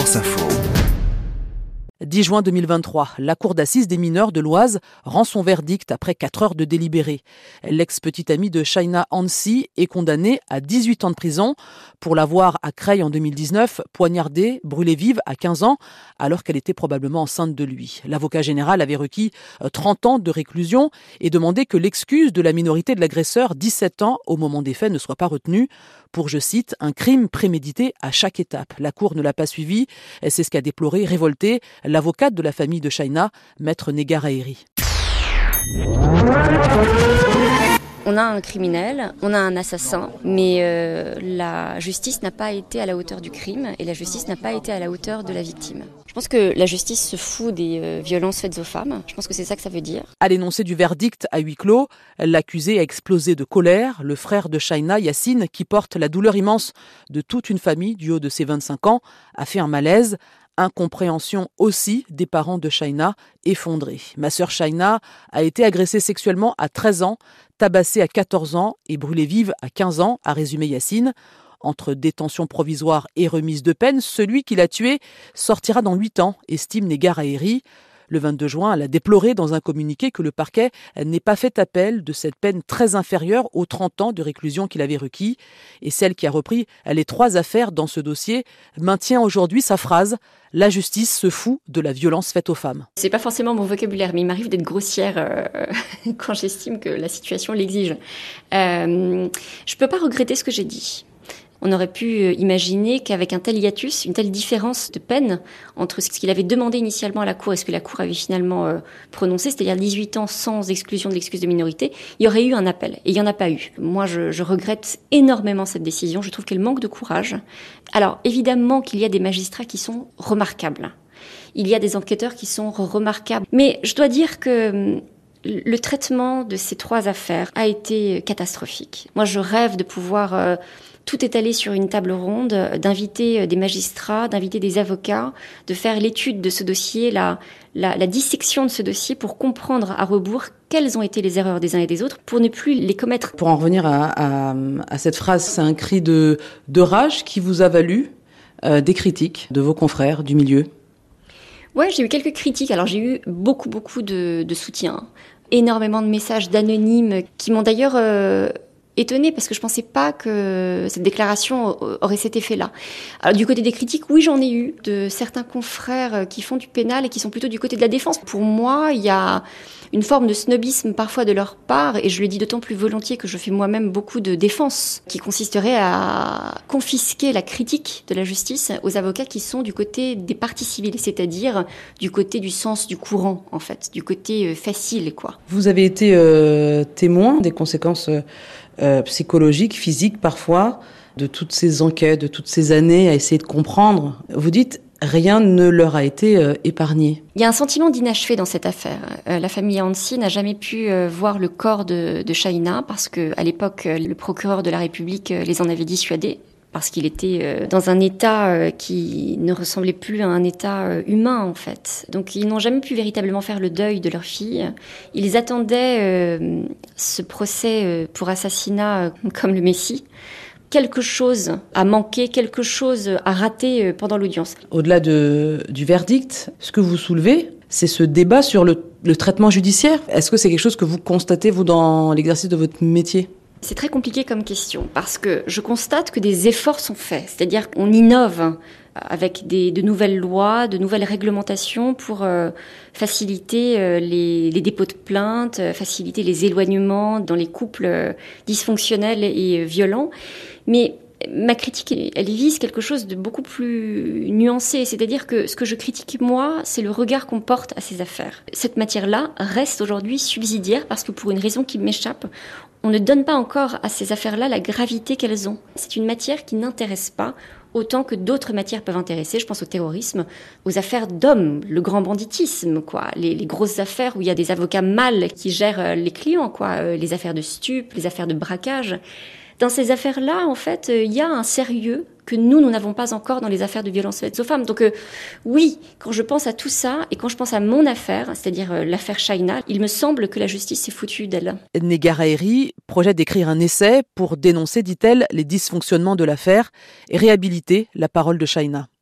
France Info. 10 juin 2023, la cour d'assises des mineurs de l'Oise rend son verdict après 4 heures de délibéré. L'ex-petite amie de Shaina Hansi est condamnée à 18 ans de prison pour l'avoir à Creil en 2019, poignardée, brûlée vive à 15 ans, alors qu'elle était probablement enceinte de lui. L'avocat général avait requis 30 ans de réclusion et demandé que l'excuse de la minorité de l'agresseur, 17 ans au moment des faits, ne soit pas retenue pour, je cite, un crime prémédité à chaque étape. La cour ne l'a pas suivi, c'est ce qu'a déploré, révolté, l'avocate de la famille de Shaina, maître Negar Haeri. On a un criminel, on a un assassin, mais la justice n'a pas été à la hauteur du crime et la justice n'a pas été à la hauteur de la victime. Je pense que la justice se fout des violences faites aux femmes. Je pense que c'est ça que ça veut dire. À l'énoncé du verdict à huis clos, l'accusé a explosé de colère. Le frère de Shaina, Yassine, qui porte la douleur immense de toute une famille du haut de ses 25 ans, a fait un malaise. Incompréhension aussi des parents de Shaina, effondrés. Ma sœur Shaina a été agressée sexuellement à 13 ans, tabassée à 14 ans et brûlée vive à 15 ans, a résumé Yassine. Entre détention provisoire et remise de peine, celui qui l'a tuée sortira dans 8 ans, estime Negar Haeri. Le 22 juin, elle a déploré dans un communiqué que le parquet n'ait pas fait appel de cette peine très inférieure aux 30 ans de réclusion qu'il avait requis. Et celle qui a repris les 3 affaires dans ce dossier maintient aujourd'hui sa phrase « La justice se fout de la violence faite aux femmes ». C'est pas forcément mon vocabulaire, mais il m'arrive d'être grossière quand j'estime que la situation l'exige. Je peux pas regretter ce que j'ai dit. On aurait pu imaginer qu'avec un tel hiatus, une telle différence de peine entre ce qu'il avait demandé initialement à la Cour et ce que la Cour avait finalement prononcé, c'est-à-dire 18 ans sans exclusion de l'excuse de minorité, il y aurait eu un appel. Et il n'y en a pas eu. Moi, je regrette énormément cette décision. Je trouve qu'elle manque de courage. Alors, évidemment qu'il y a des magistrats qui sont remarquables. Il y a des enquêteurs qui sont remarquables. Mais je dois dire que le traitement de ces 3 affaires a été catastrophique. Moi, je rêve de pouvoir tout étaler sur une table ronde, d'inviter des magistrats, d'inviter des avocats, de faire l'étude de ce dossier, la dissection de ce dossier pour comprendre à rebours quelles ont été les erreurs des uns et des autres pour ne plus les commettre. Pour en revenir à cette phrase, c'est un cri de rage qui vous a valu des critiques de vos confrères du milieu. Ouais, j'ai eu quelques critiques. Alors j'ai eu beaucoup de soutien, énormément de messages d'anonymes qui m'ont d'ailleurs étonnée parce que je pensais pas que cette déclaration aurait cet effet-là. Alors du côté des critiques, oui, j'en ai eu de certains confrères qui font du pénal et qui sont plutôt du côté de la défense. Pour moi, il y a une forme de snobisme parfois de leur part, et je le dis d'autant plus volontiers que je fais moi-même beaucoup de défense, qui consisterait à confisquer la critique de la justice aux avocats qui sont du côté des parties civiles, c'est-à-dire du côté du sens du courant, en fait, du côté facile, quoi. Vous avez été témoin des conséquences psychologiques, physiques parfois, de toutes ces enquêtes, de toutes ces années à essayer de comprendre. Vous dites, rien ne leur a été épargné. Il y a un sentiment d'inachevé dans cette affaire. La famille Hansi n'a jamais pu voir le corps de Shaina parce que, à l'époque, le procureur de la République les en avait dissuadés, parce qu'il était dans un état qui ne ressemblait plus à un état humain, en fait. Donc, ils n'ont jamais pu véritablement faire le deuil de leur fille. Ils attendaient ce procès pour assassinat comme le Messie. Quelque chose a manqué, quelque chose a raté pendant l'audience. Au-delà du verdict, ce que vous soulevez, c'est ce débat sur le traitement judiciaire. Est-ce que c'est quelque chose que vous constatez, vous, dans l'exercice de votre métier ? C'est très compliqué comme question, parce que je constate que des efforts sont faits. C'est-à-dire qu'on innove avec de nouvelles lois, de nouvelles réglementations pour faciliter les dépôts de plainte, faciliter les éloignements dans les couples dysfonctionnels et violents. Mais ma critique, elle vise quelque chose de beaucoup plus nuancé. C'est-à-dire que ce que je critique, moi, c'est le regard qu'on porte à ces affaires. Cette matière-là reste aujourd'hui subsidiaire parce que pour une raison qui m'échappe, on ne donne pas encore à ces affaires-là la gravité qu'elles ont. C'est une matière qui n'intéresse pas autant que d'autres matières peuvent intéresser. Je pense au terrorisme, aux affaires d'hommes, le grand banditisme, quoi, les grosses affaires où il y a des avocats mâles qui gèrent les clients, quoi, les affaires de stupes, les affaires de braquage. Dans ces affaires-là, en fait, il y a un sérieux que nous n'avons pas encore dans les affaires de violences faites aux femmes. Donc oui, quand je pense à tout ça et quand je pense à mon affaire, c'est-à-dire l'affaire Shaina, il me semble que la justice s'est foutue d'elle. Negar Haeri projette d'écrire un essai pour dénoncer, dit-elle, les dysfonctionnements de l'affaire et réhabiliter la parole de Shaina.